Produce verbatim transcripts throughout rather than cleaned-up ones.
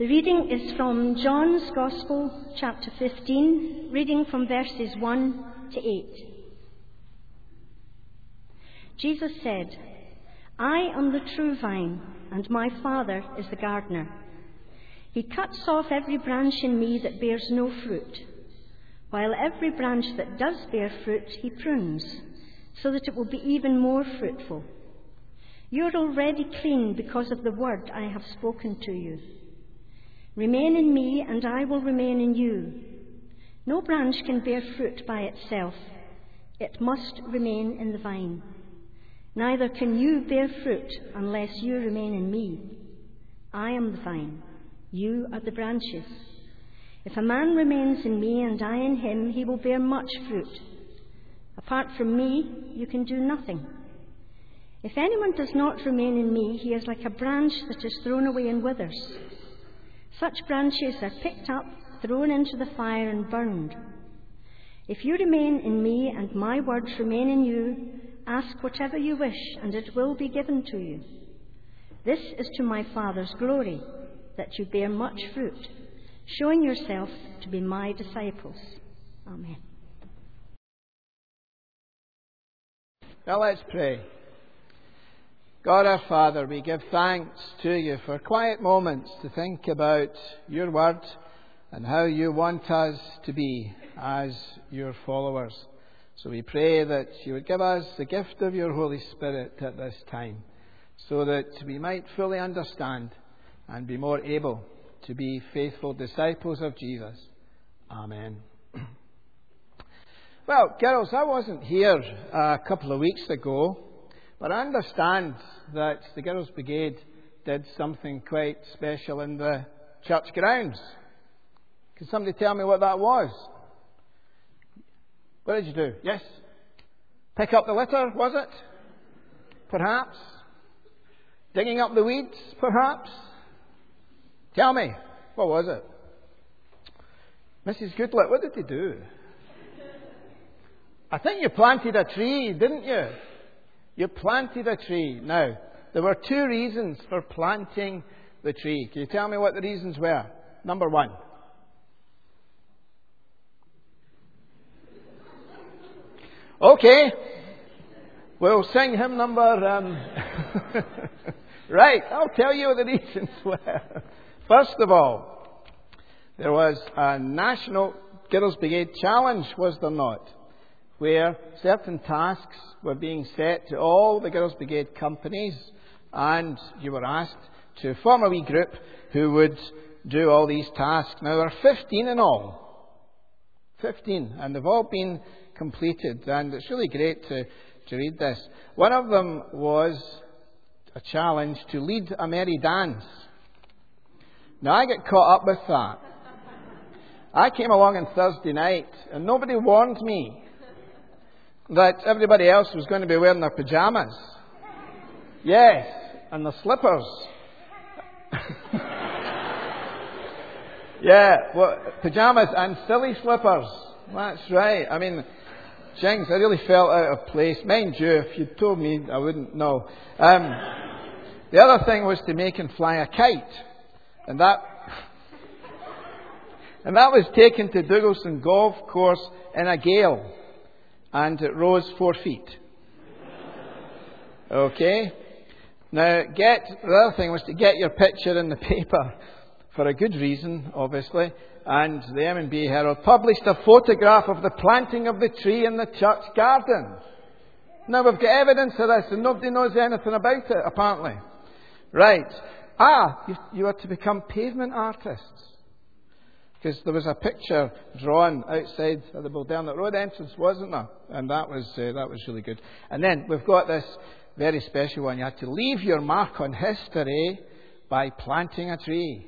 The reading is from John's Gospel, chapter fifteen, reading from verses one to eight. Jesus said, "I am the true vine, and my Father is the gardener. He cuts off every branch in me that bears no fruit, while every branch that does bear fruit he prunes, so that it will be even more fruitful. You are already clean because of the word I have spoken to you. Remain in me, and I will remain in you. No branch can bear fruit by itself. It must remain in the vine. Neither can you bear fruit unless you remain in me. I am the vine. You are the branches. If a man remains in me and I in him, he will bear much fruit. Apart from me, you can do nothing. If anyone does not remain in me, he is like a branch that is thrown away and withers. Such branches are picked up, thrown into the fire, and burned. If you remain in me and my words remain in you, ask whatever you wish, and it will be given to you. This is to my Father's glory, that you bear much fruit, showing yourself to be my disciples." Amen. Now let's pray. God our Father, we give thanks to you for quiet moments to think about your word and how you want us to be as your followers. So we pray that you would give us the gift of your Holy Spirit at this time, so that we might fully understand and be more able to be faithful disciples of Jesus. Amen. Well, girls, I wasn't here a couple of weeks ago, but I understand that the Girls' Brigade did something quite special in the church grounds. Can somebody tell me what that was? What did you do? Yes? Pick up the litter, was it? Perhaps? Digging up the weeds, perhaps? Tell me, what was it? Missus Goodlet, what did they do? I think you planted a tree, didn't you? You planted a tree. Now, there were two reasons for planting the tree. Can you tell me what the reasons were? Number one. Okay. We'll sing hymn number... Um... right, I'll tell you what the reasons were. First of all, there was a National Girls' Brigade Challenge, was there not? Where certain tasks were being set to all the Girls' Brigade companies, and you were asked to form a wee group who would do all these tasks. Now, there are fifteen in all. fifteen, and they've all been completed, and it's really great to, to read this. One of them was a challenge to lead a merry dance. Now, I get caught up with that. I came along on Thursday night, and nobody warned me that everybody else was going to be wearing their pyjamas. Yes, and their slippers. yeah, well, pyjamas and silly slippers. That's right. I mean, Jinx, I really felt out of place. Mind you, if you'd told me, I wouldn't know. Um, the other thing was to make and fly a kite. And that... and that was taken to Douglaston Golf Course in a gale. And it rose four feet. Okay? Now, get the other thing was to get your picture in the paper for a good reason, obviously. And the M and B Herald published a photograph of the planting of the tree in the church garden. Now, we've got evidence of this, and nobody knows anything about it, apparently. Right. Ah, you, you are to become pavement artists. Because there was a picture drawn outside of the Baldernot Road entrance, wasn't there? And that was uh, that was really good. And then we've got this very special one. You had to leave your mark on history by planting a tree.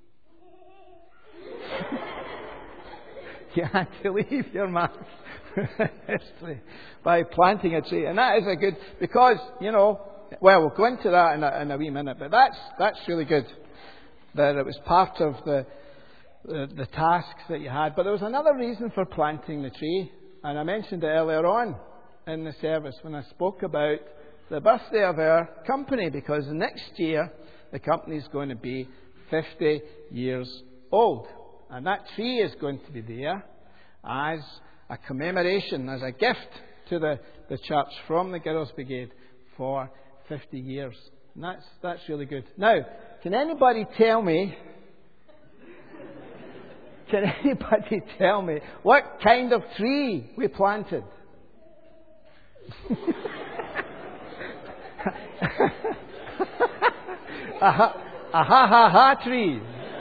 You had to leave your mark on history by planting a tree. And that is a good... Because, you know... Well, we'll go into that in a, in a wee minute. But that's that's really good. That it was part of the... The, the tasks that you had. But there was another reason for planting the tree, and I mentioned it earlier on in the service when I spoke about the birthday of our company, because next year the company is going to be fifty years old. And that tree is going to be there as a commemoration, as a gift to the, the church from the Girls' Brigade for fifty years. And that's, that's really good. Now, can anybody tell me, can anybody tell me what kind of tree we planted? a ha a ha ha ha tree.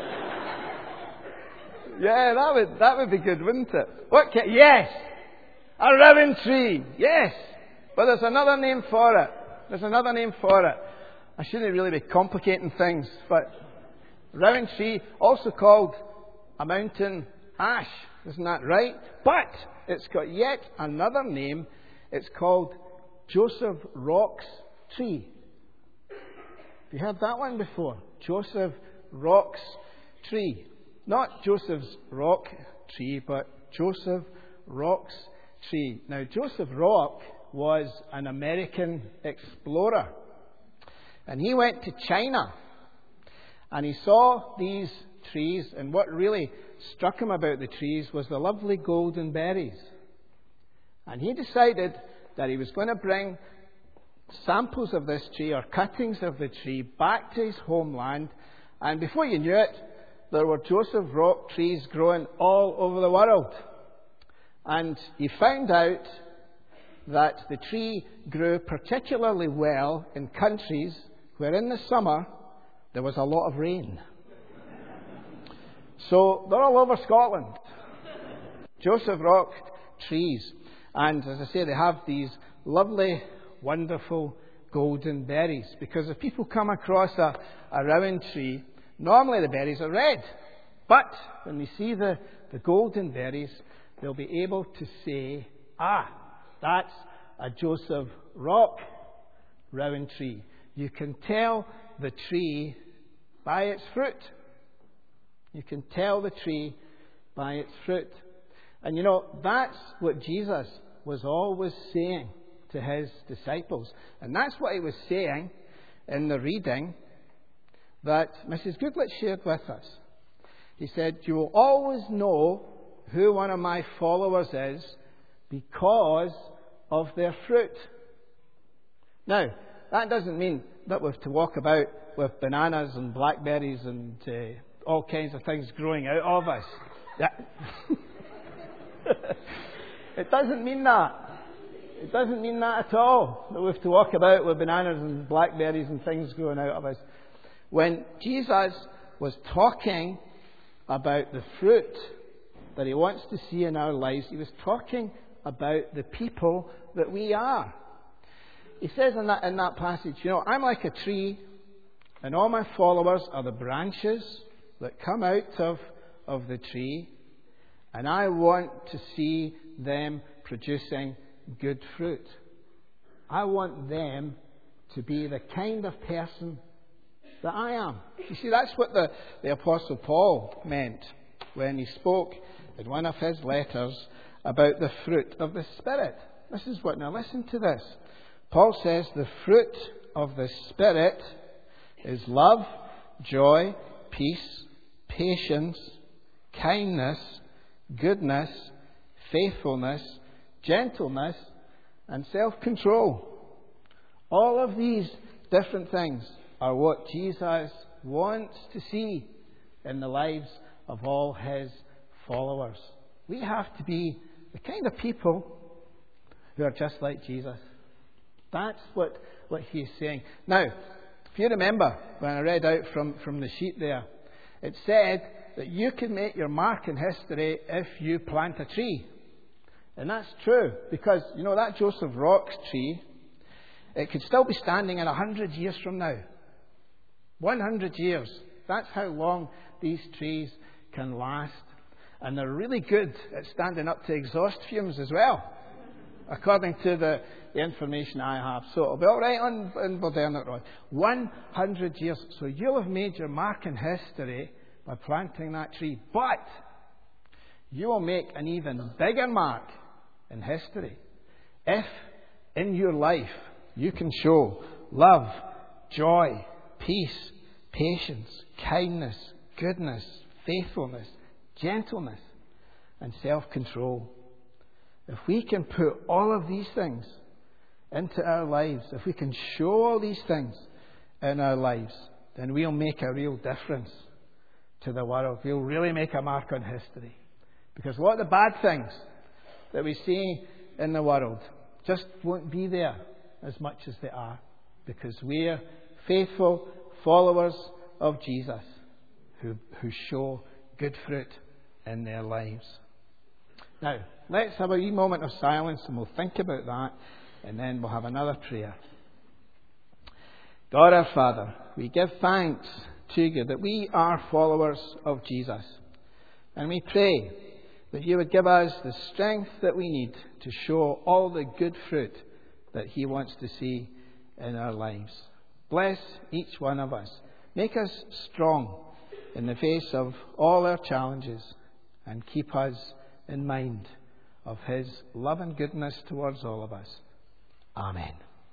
Yeah, that would that would be good, wouldn't it? What? Ca yes, a rowan tree. Yes, but there's another name for it. There's another name for it. I shouldn't really be complicating things, but rowan tree, also called a mountain ash. Isn't that right? But it's got yet another name. It's called Joseph Rock's tree. Have you heard that one before? Joseph Rock's tree. Not Joseph's rock tree, but Joseph Rock's tree. Now, Joseph Rock was an American explorer. And he went to China. And he saw these trees. And what really struck him about the trees was the lovely golden berries. And he decided that he was going to bring samples of this tree, or cuttings of the tree, back to his homeland. And before you knew it, there were Joseph Rock trees growing all over the world. And he found out that the tree grew particularly well in countries where in the summer there was a lot of rain. So they're all over Scotland. Joseph Rock trees. And as I say, they have these lovely, wonderful golden berries. Because if people come across a, a rowan tree, normally the berries are red. But when they see the, the golden berries, they'll be able to say, ah, that's a Joseph Rock rowan tree. You can tell the tree by its fruit. You can tell the tree by its fruit. And you know, that's what Jesus was always saying to his disciples. And that's what he was saying in the reading that Missus Goodlet shared with us. He said, you will always know who one of my followers is because of their fruit. Now, that doesn't mean that we have to walk about with bananas and blackberries and uh, all kinds of things growing out of us. It doesn't mean that. It doesn't mean that at all, that we have to walk about with bananas and blackberries and things growing out of us. When Jesus was talking about the fruit that he wants to see in our lives, he was talking about the people that we are. He says in that, in that passage, you know, I'm like a tree, and all my followers are the branches that come out of, of the tree, and I want to see them producing good fruit. I want them to be the kind of person that I am. You see, that's what the, the Apostle Paul meant when he spoke in one of his letters about the fruit of the Spirit. This is what, now listen to this. Paul says the fruit of the Spirit is love, joy, peace, patience, kindness, goodness, faithfulness, gentleness, and self-control. All of these different things are what Jesus wants to see in the lives of all his followers. We have to be the kind of people who are just like Jesus. That's what, what he's saying. Now, if you remember when I read out from, from the sheet there, it said that you can make your mark in history if you plant a tree. And that's true, because, you know, that Joseph Rock tree, it could still be standing in a hundred years from now. one hundred years. That's how long these trees can last. And they're really good at standing up to exhaust fumes as well, according to the, the information I have. So it'll be all right on, on Burdernach Road. one hundred years. So you'll have made your mark in history by planting that tree. But you will make an even bigger mark in history if in your life you can show love, joy, peace, patience, kindness, goodness, faithfulness, gentleness, and self-control. If we can put all of these things into our lives, if we can show all these things in our lives, then we'll make a real difference to the world. We'll really make a mark on history. Because a lot of the bad things that we see in the world just won't be there as much as they are. Because we're faithful followers of Jesus who, who show good fruit in their lives. Now, let's have a wee moment of silence and we'll think about that, and then we'll have another prayer. God our Father, we give thanks to you that we are followers of Jesus. And we pray that you would give us the strength that we need to show all the good fruit that he wants to see in our lives. Bless each one of us. Make us strong in the face of all our challenges, and keep us in mind of his love and goodness towards all of us. Amen.